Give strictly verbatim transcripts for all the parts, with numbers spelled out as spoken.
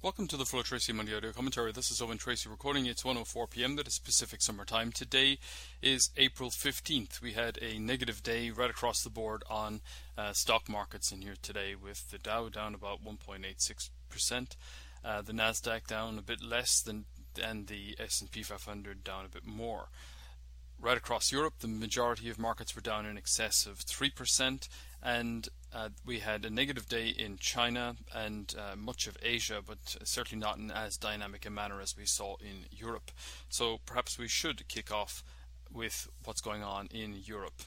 Welcome to the Flow Tracy Monday Audio Commentary. This is Owen Tracy recording. It's one oh four p m That is Pacific Summer Time. Today is April fifteenth. We had a negative day right across the board on uh, stock markets in here today, with the Dow down about one point eight six percent, uh, the Nasdaq down a bit less than, and the S and P five hundred down a bit more. Right across Europe, the majority of markets were down in excess of three percent, and uh, we had a negative day in China and uh, much of Asia, but certainly not in as dynamic a manner as we saw in Europe. So perhaps we should kick off with what's going on in Europe.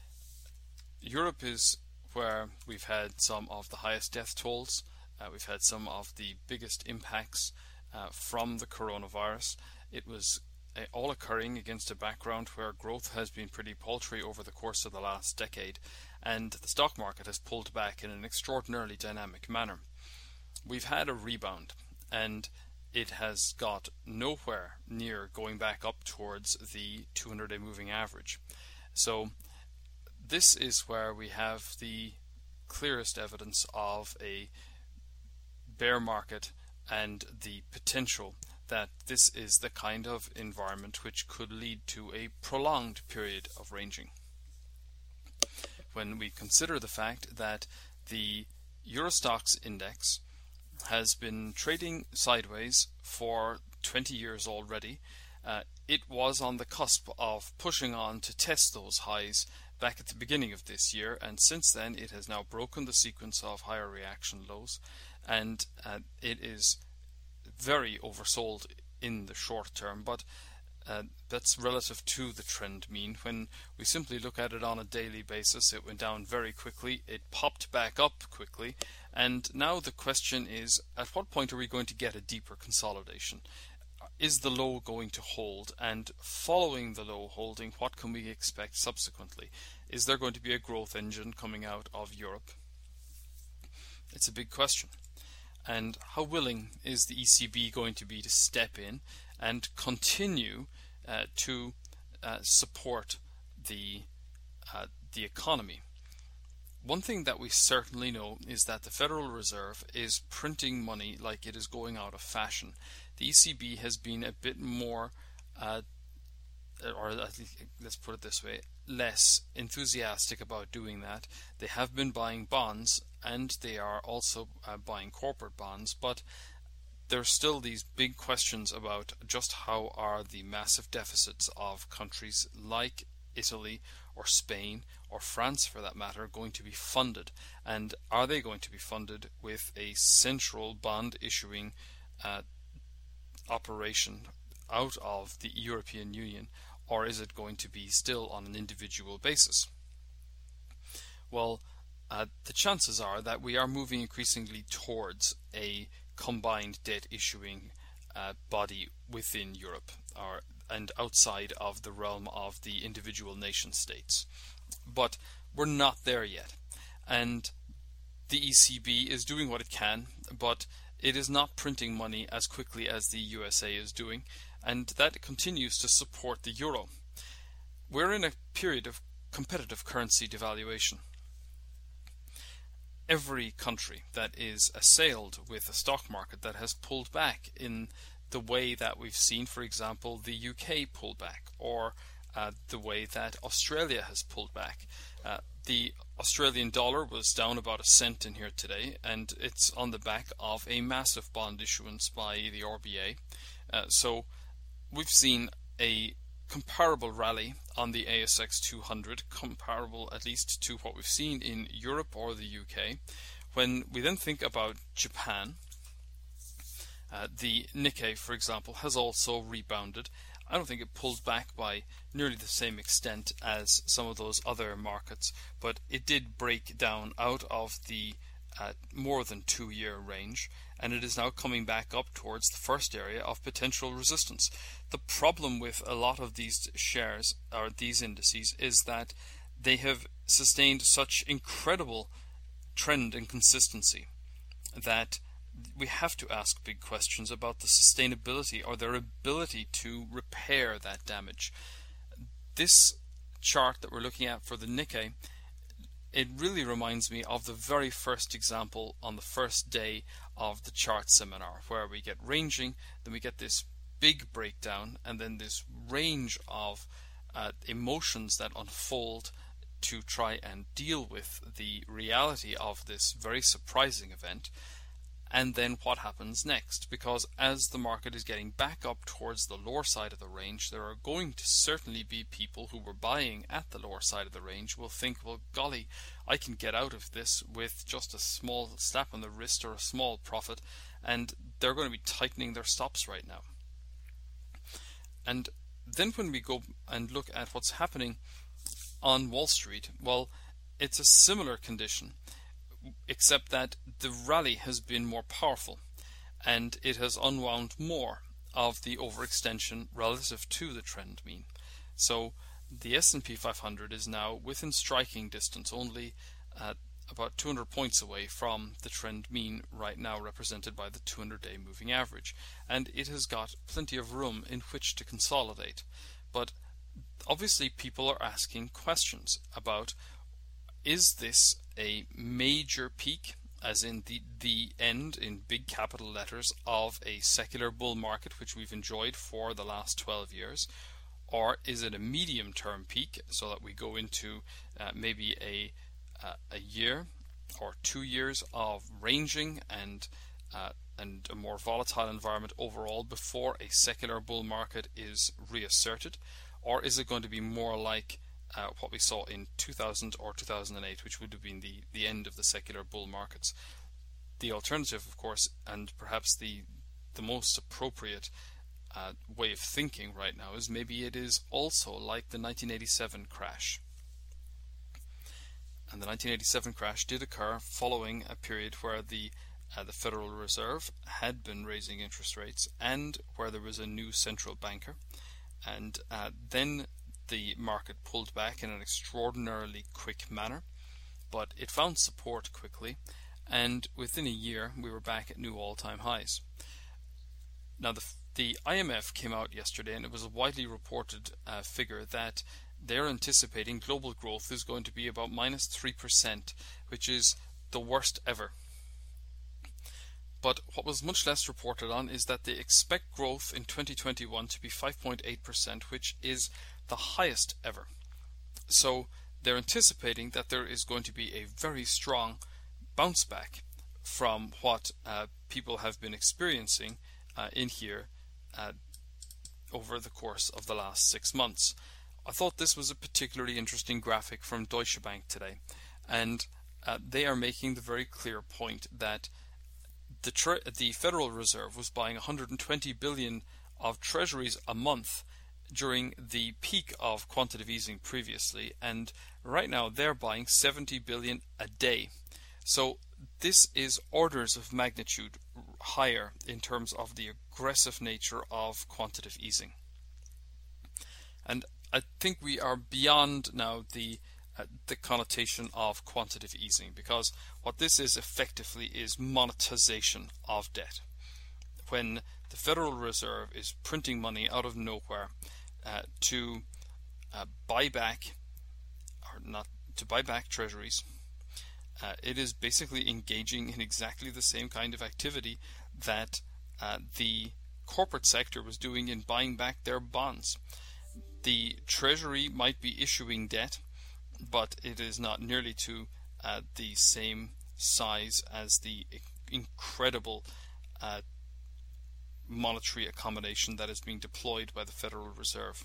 Europe is where we've had some of the highest death tolls. Uh, we've had some of the biggest impacts uh, from the coronavirus. It was all occurring against a background where growth has been pretty paltry over the course of the last decade, and the stock market has pulled back in an extraordinarily dynamic manner. We've had a rebound, and it has got nowhere near going back up towards the two hundred day moving average. So this is where we have the clearest evidence of a bear market and the potential that this is the kind of environment which could lead to a prolonged period of ranging. When we consider the fact that the Euro Stoxx index has been trading sideways for twenty years already, uh, it was on the cusp of pushing on to test those highs back at the beginning of this year, and since then it has now broken the sequence of higher reaction lows, and uh, it is very oversold in the short term, but uh, that's relative to the trend mean. When we simply look at it on a daily basis, it went down very quickly, it popped back up quickly, and now the question is, at what point are we going to get a deeper consolidation? Is the low going to hold? And following the low holding, what can we expect subsequently? Is there going to be a growth engine coming out of Europe? It's a big question. And how willing is the E C B going to be to step in and continue uh, to uh, support the uh, the economy? One thing that we certainly know is that the Federal Reserve is printing money like it is going out of fashion. The E C B has been a bit more, uh, or let's put it this way, less enthusiastic about doing that. They have been buying bonds, and they are also uh, buying corporate bonds, but there are still these big questions about just how are the massive deficits of countries like Italy or Spain or France, for that matter, going to be funded, and are they going to be funded with a central bond issuing uh, operation out of the European Union, or is it going to be still on an individual basis? Well, uh, the chances are that we are moving increasingly towards a combined debt issuing uh, body within Europe, or and outside of the realm of the individual nation states. But we're not there yet, and the E C B is doing what it can, but it is not printing money as quickly as the U S A is doing, and that continues to support the euro. We're in a period of competitive currency devaluation. Every country that is assailed with a stock market that has pulled back in the way that we've seen, for example, the U K pull back, or uh, the way that Australia has pulled back. Uh, the Australian dollar was down about a cent in here today, and it's on the back of a massive bond issuance by the R B A. Uh, so we've seen a comparable rally on the A S X two hundred, comparable at least to what we've seen in Europe or the U K. When we then think about Japan, uh, the Nikkei, for example, has also rebounded. I don't think it pulled back by nearly the same extent as some of those other markets, but it did break down out of the uh, more than two year range, and it is now coming back up towards the first area of potential resistance. The problem with a lot of these shares, or these indices, is that they have sustained such incredible trend and consistency that we have to ask big questions about the sustainability or their ability to repair that damage. This chart that we're looking at for the Nikkei it really reminds me of the very first example on the first day of the chart seminar, where we get ranging, then we get this big breakdown, and then this range of uh, emotions that unfold to try and deal with the reality of this very surprising event, and then what happens next. Because as the market is getting back up towards the lower side of the range, there are going to certainly be people who were buying at the lower side of the range will think, well, golly, I can get out of this with just a small slap on the wrist or a small profit, and they're going to be tightening their stops right now. And then when we go and look at what's happening on Wall Street, well, it's a similar condition, except that the rally has been more powerful and it has unwound more of the overextension relative to the trend mean. So the S and P five hundred is now within striking distance, only at about two hundred points away from the trend mean, right now represented by the two hundred day moving average, and it has got plenty of room in which to consolidate. But obviously people are asking questions about, is this a major peak, as in the, the end in big capital letters of a secular bull market which we've enjoyed for the last twelve years, or is it a medium term peak, so that we go into uh, maybe a uh, a year or two years of ranging and uh, and a more volatile environment overall before a secular bull market is reasserted, or is it going to be more like Uh, what we saw in two thousand or two thousand eight, which would have been the, the end of the secular bull markets? The alternative, of course, and perhaps the the most appropriate uh, way of thinking right now, is maybe it is also like the nineteen eighty-seven crash. And the nineteen eighty-seven crash did occur following a period where the uh, the Federal Reserve had been raising interest rates, and where there was a new central banker, and uh, then the market pulled back in an extraordinarily quick manner, but it found support quickly, and within a year we were back at new all-time highs. Now the, the I M F came out yesterday, and it was a widely reported uh, figure that they're anticipating global growth is going to be about minus three percent, which is the worst ever. But what was much less reported on is that they expect growth in twenty twenty-one to be five point eight percent, which is the highest ever. So they're anticipating that there is going to be a very strong bounce back from what uh, people have been experiencing uh, in here uh, over the course of the last six months. I thought this was a particularly interesting graphic from Deutsche Bank today, and uh, they are making the very clear point that the, tre the Federal Reserve was buying one hundred twenty billion of treasuries a month during the peak of quantitative easing previously, and right now they're buying seventy billion a day. So this is orders of magnitude higher in terms of the aggressive nature of quantitative easing. And I think we are beyond now the uh, the connotation of quantitative easing, because what this is effectively is monetization of debt. When the Federal Reserve is printing money out of nowhere uh, to uh, buy back, or not to buy back treasuries, uh, it is basically engaging in exactly the same kind of activity that uh, the corporate sector was doing in buying back their bonds. The Treasury might be issuing debt, but it is not nearly to uh, the same size as the incredible uh, monetary accommodation that is being deployed by the Federal Reserve.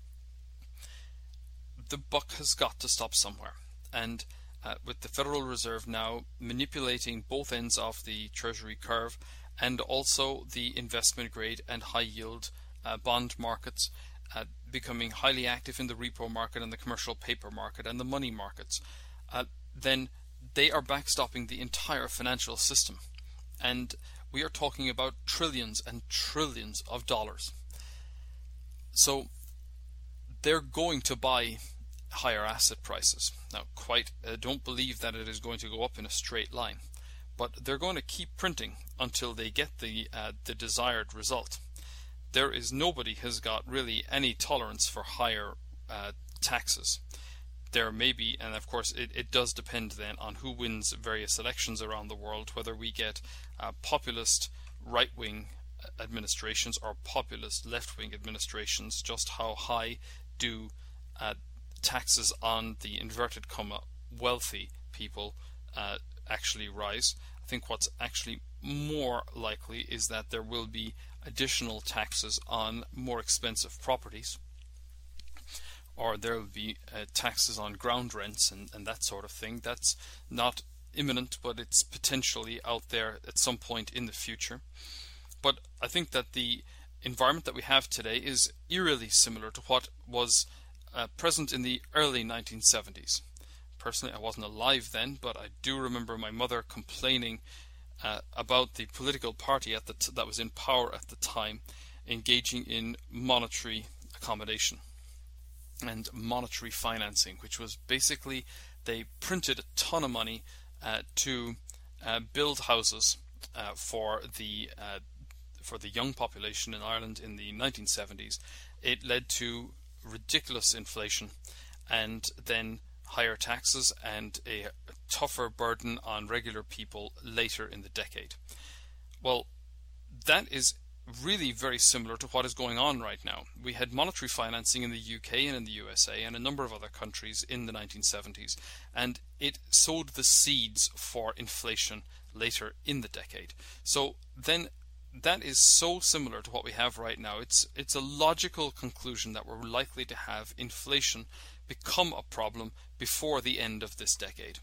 The buck has got to stop somewhere, and uh, with the Federal Reserve now manipulating both ends of the Treasury curve and also the investment grade and high yield uh, bond markets, uh, becoming highly active in the repo market and the commercial paper market and the money markets, uh, then they are backstopping the entire financial system. And we are talking about trillions and trillions of dollars. So they're going to buy higher asset prices. Now, quite uh, don't believe that it is going to go up in a straight line, but they're going to keep printing until they get the uh, the desired result. There is nobody has got really any tolerance for higher uh, taxes. there may be, and of course it, it does depend then on who wins various elections around the world, whether we get uh, populist right-wing administrations or populist left-wing administrations, just how high do uh, taxes on the inverted comma wealthy people uh, actually rise. I think what's actually more likely is that there will be additional taxes on more expensive properties, or there will be uh, taxes on ground rents and, and that sort of thing. That's not imminent, but it's potentially out there at some point in the future. But I think that the environment that we have today is eerily similar to what was uh, present in the early nineteen seventies. Personally, I wasn't alive then, but I do remember my mother complaining uh, about the political party at the t- that was in power at the time engaging in monetary accommodation and monetary financing, which was basically they printed a ton of money uh, to uh, build houses uh, for the uh, for the young population in Ireland in the nineteen seventies. It led to ridiculous inflation and then higher taxes and a, a tougher burden on regular people later in the decade. Well, that is really very similar to what is going on right now. We had monetary financing in the U K and in the U S A and a number of other countries in the nineteen seventies, and it sowed the seeds for inflation later in the decade. So then that is so similar to what we have right now. It's it's a logical conclusion that we're likely to have inflation become a problem before the end of this decade.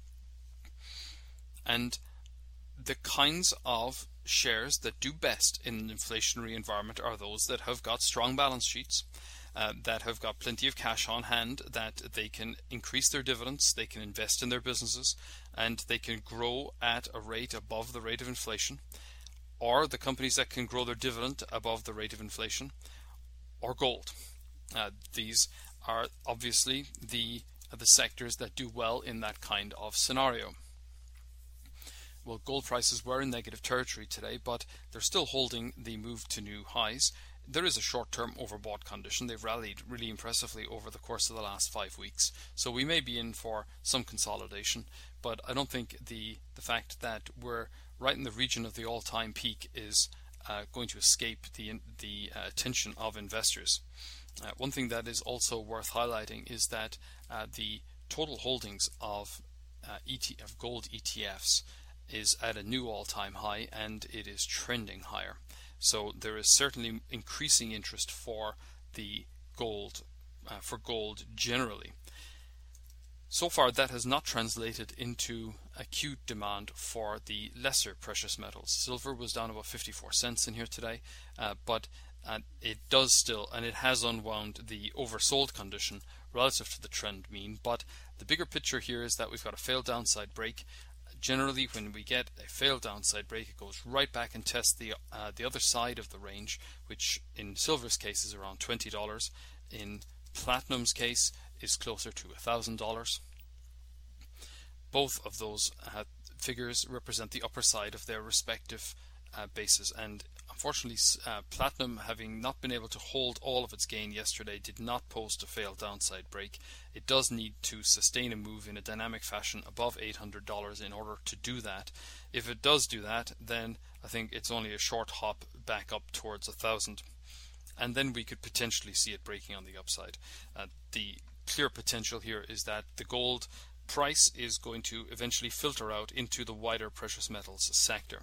And the kinds of shares that do best in an inflationary environment are those that have got strong balance sheets, uh, that have got plenty of cash on hand, that they can increase their dividends, they can invest in their businesses, and they can grow at a rate above the rate of inflation, or the companies that can grow their dividend above the rate of inflation, or gold. Uh, these are obviously the the sectors that do well in that kind of scenario. Well, gold prices were in negative territory today, but they're still holding the move to new highs. There is a short-term overbought condition. They've rallied really impressively over the course of the last five weeks. So we may be in for some consolidation, but I don't think the, the fact that we're right in the region of the all-time peak is uh, going to escape the, the uh, attention of investors. Uh, one thing that is also worth highlighting is that uh, the total holdings of, uh, E T, of gold E T Fs is at a new all-time high, and it is trending higher. So there is certainly increasing interest for the gold, uh, for gold generally. So far, that has not translated into acute demand for the lesser precious metals. Silver was down about fifty-four cents in here today, uh, but uh, it does still, and it has unwound the oversold condition relative to the trend mean. But the bigger picture here is that we've got a failed downside break. Generally, when we get a failed downside break, it goes right back and tests the uh, the other side of the range, which in silver's case is around twenty dollars. In platinum's case is closer to one thousand dollars. Both of those uh, figures represent the upper side of their respective uh, bases, and unfortunately uh, platinum, having not been able to hold all of its gain yesterday, did not post a failed downside break. It does need to sustain a move in a dynamic fashion above eight hundred dollars in order to do that. If it does do that, then I think it's only a short hop back up towards one thousand, and then we could potentially see it breaking on the upside. Uh, the clear potential here is that the gold price is going to eventually filter out into the wider precious metals sector.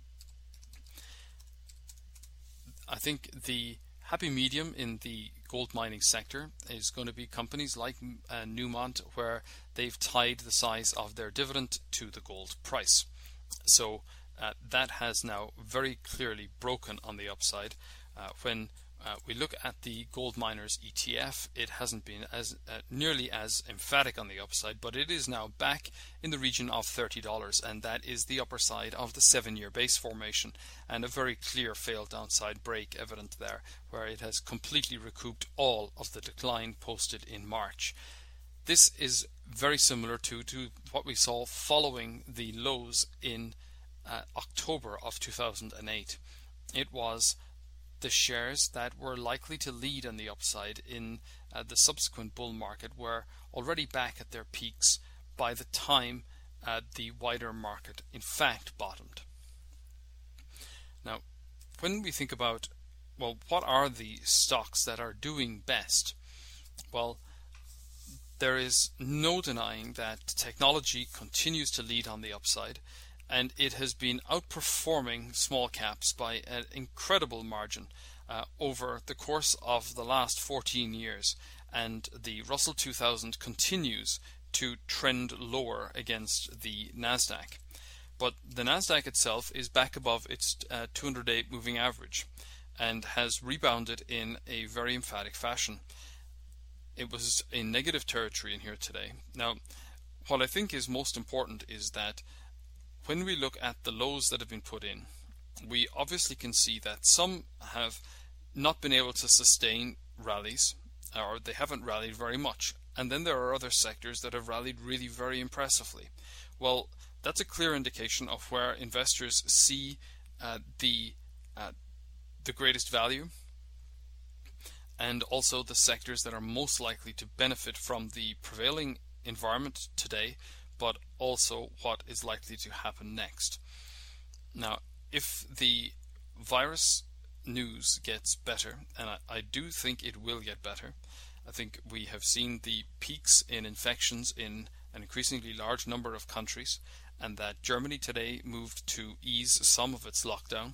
I think the happy medium in the gold mining sector is going to be companies like uh, Newmont, where they've tied the size of their dividend to the gold price. So uh, that has now very clearly broken on the upside. Uh, when uh, we look at the gold miners E T F, it hasn't been as uh, nearly as emphatic on the upside, but it is now back in the region of thirty dollars, and that is the upper side of the seven-year base formation, and a very clear failed downside break evident there, where it has completely recouped all of the decline posted in March. This is very similar to, to what we saw following the lows in uh, October of two thousand eight. It was the shares that were likely to lead on the upside in uh, the subsequent bull market were already back at their peaks by the time uh, the wider market in fact bottomed. Now, when we think about, well, what are the stocks that are doing best? Well, there is no denying that technology continues to lead on the upside, and it has been outperforming small caps by an incredible margin uh, over the course of the last fourteen years, and the Russell two thousand continues to trend lower against the Nasdaq. But the Nasdaq itself is back above its uh, two hundred day moving average and has rebounded in a very emphatic fashion. It was in negative territory in here today. Now, what I think is most important is that when we look at the lows that have been put in, we obviously can see that some have not been able to sustain rallies, or they haven't rallied very much. And then there are other sectors that have rallied really very impressively. Well, that's a clear indication of where investors see uh, the uh, the greatest value, and also the sectors that are most likely to benefit from the prevailing environment today, but also what is likely to happen next. Now, if the virus news gets better, and I, I do think it will get better, I think we have seen the peaks in infections in an increasingly large number of countries, and that Germany today moved to ease some of its lockdown.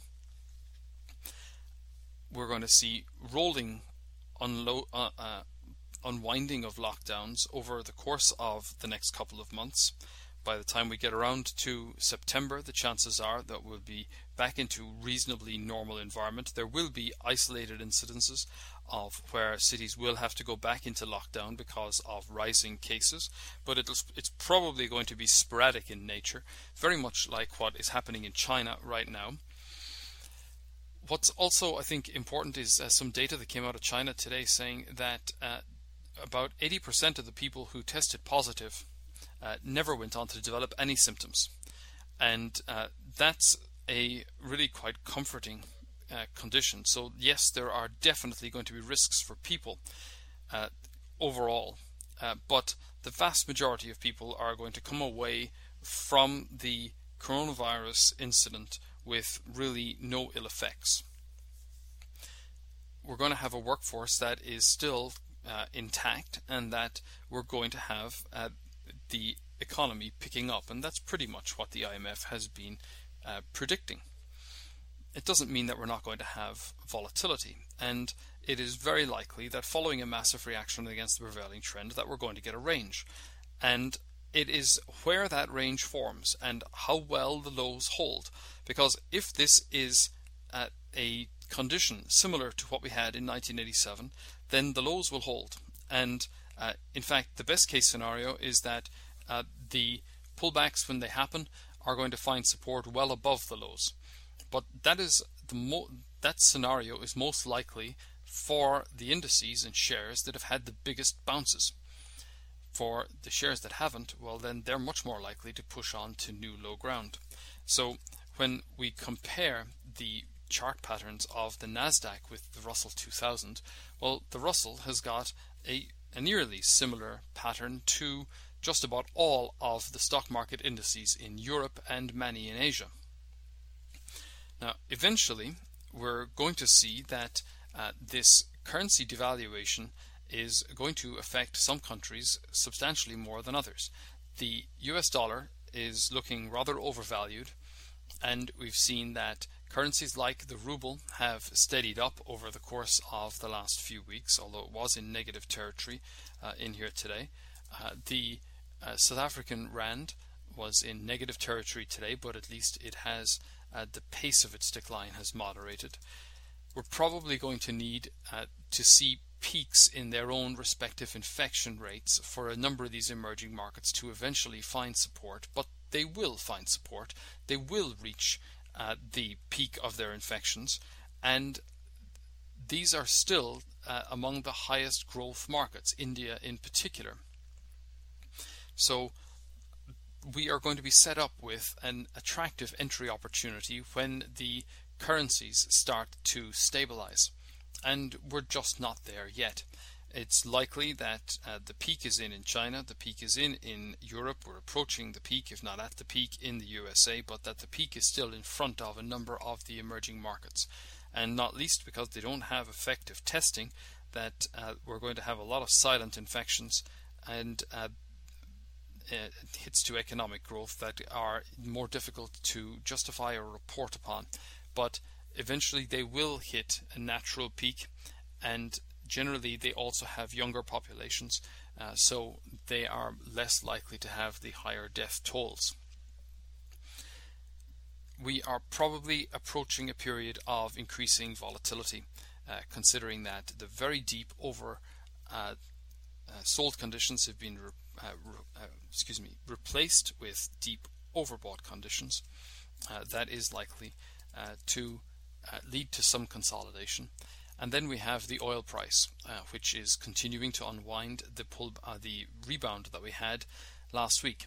We're going to see rolling unlo- uh, uh, unwinding of lockdowns over the course of the next couple of months. By the time we get around to September, the chances are that we'll be back into reasonably normal environment. There will be isolated incidences of where cities will have to go back into lockdown because of rising cases, but it'll, it's probably going to be sporadic in nature, very much like what is happening in China right now. What's also, I think, important is uh, some data that came out of China today saying that uh, about eighty percent of the people who tested positive uh, never went on to develop any symptoms. And uh, that's a really quite comforting uh, condition. So yes, there are definitely going to be risks for people uh, overall, uh, but the vast majority of people are going to come away from the coronavirus incident with really no ill effects. We're going to have a workforce that is still uh, intact, and that we're going to have uh, the economy picking up, and that's pretty much what the I M F has been uh, predicting. It doesn't mean that we're not going to have volatility, and it is very likely that following a massive reaction against the prevailing trend that we're going to get a range, and it is where that range forms and how well the lows hold. Because if this is uh, a condition similar to what we had in nineteen eighty-seven, then the lows will hold. And uh, in fact, the best case scenario is that uh, the pullbacks, when they happen, are going to find support well above the lows. But that is the mo- that scenario is most likely for the indices and shares that have had the biggest bounces. For the shares that haven't, well, then they're much more likely to push on to new low ground. So when we compare the chart patterns of the Nasdaq with the Russell two thousand, well, the Russell has got a, a nearly similar pattern to just about all of the stock market indices in Europe and many in Asia. Now, eventually, we're going to see that uh, this currency devaluation is going to affect some countries substantially more than others. The U S dollar is looking rather overvalued, and we've seen that currencies like the ruble have steadied up over the course of the last few weeks, although it was in negative territory uh, in here today. Uh, the uh, South African rand was in negative territory today, but at least it has uh, the pace of its decline has moderated. We're probably going to need uh, to see peaks in their own respective infection rates for a number of these emerging markets to eventually find support, but they will find support. They will reach uh, the peak of their infections, and these are still uh, among the highest growth markets, India in particular. So we are going to be set up with an attractive entry opportunity when the currencies start to stabilize. And we're just not there yet. It's likely that uh, the peak is in in China, the peak is in in Europe, we're approaching the peak, if not at the peak, in the U S A, but that the peak is still in front of a number of the emerging markets. And not least because they don't have effective testing, that uh, we're going to have a lot of silent infections and uh, uh, hits to economic growth that are more difficult to justify or report upon. But eventually they will hit a natural peak, and generally they also have younger populations, uh, so they are less likely to have the higher death tolls. We are probably approaching a period of increasing volatility, uh, considering that the very deep over uh, uh, sold conditions have been re uh, re uh, excuse me replaced with deep overbought conditions. Uh, that is likely uh, to uh, lead to some consolidation. And then we have the oil price, uh, which is continuing to unwind the pull, uh, the rebound that we had last week.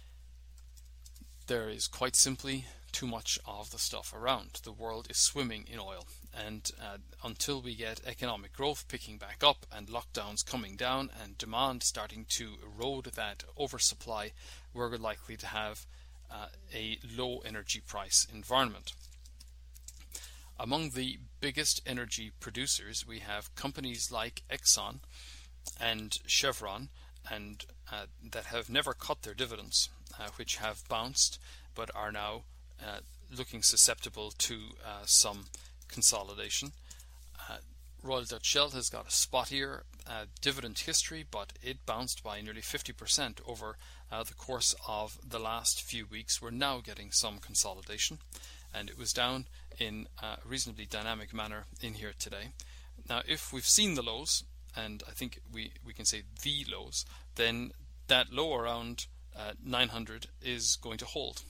There is quite simply too much of the stuff around. The world is swimming in oil, and uh, until we get economic growth picking back up and lockdowns coming down and demand starting to erode that oversupply, we're likely to have uh, a low energy price environment. Among the biggest energy producers, we have companies like Exxon and Chevron, and uh, that have never cut their dividends, uh, which have bounced but are now uh, looking susceptible to uh, some consolidation. Uh, Royal Dutch Shell has got a spottier uh, dividend history, but it bounced by nearly fifty percent over uh, the course of the last few weeks. We're now getting some consolidation, and it was down in a reasonably dynamic manner in here today. Now, if we've seen the lows, and I think we, we can say the lows, then that low around uh, nine hundred is going to hold.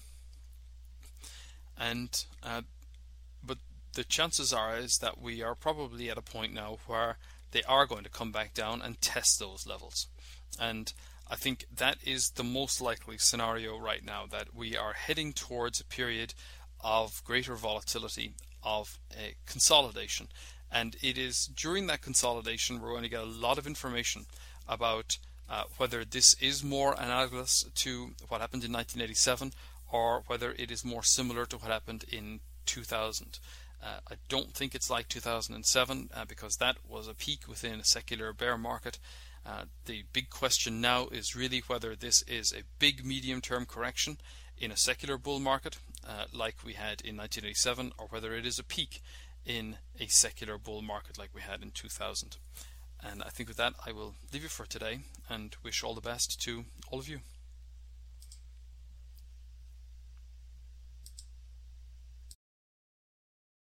And uh, but the chances are is that we are probably at a point now where they are going to come back down and test those levels. And I think that is the most likely scenario right now, that we are heading towards a period of greater volatility, of a consolidation. And it is during that consolidation we're going to get a lot of information about uh, whether this is more analogous to what happened in nineteen eighty-seven, or whether it is more similar to what happened in two thousand. Uh, I don't think it's like two thousand seven, uh, because that was a peak within a secular bear market. Uh, the big question now is really whether this is a big medium-term correction in a secular bull market, uh, like we had in nineteen eighty-seven, or whether it is a peak in a secular bull market like we had in two thousand. And I think with that I will leave you for today and wish all the best to all of you.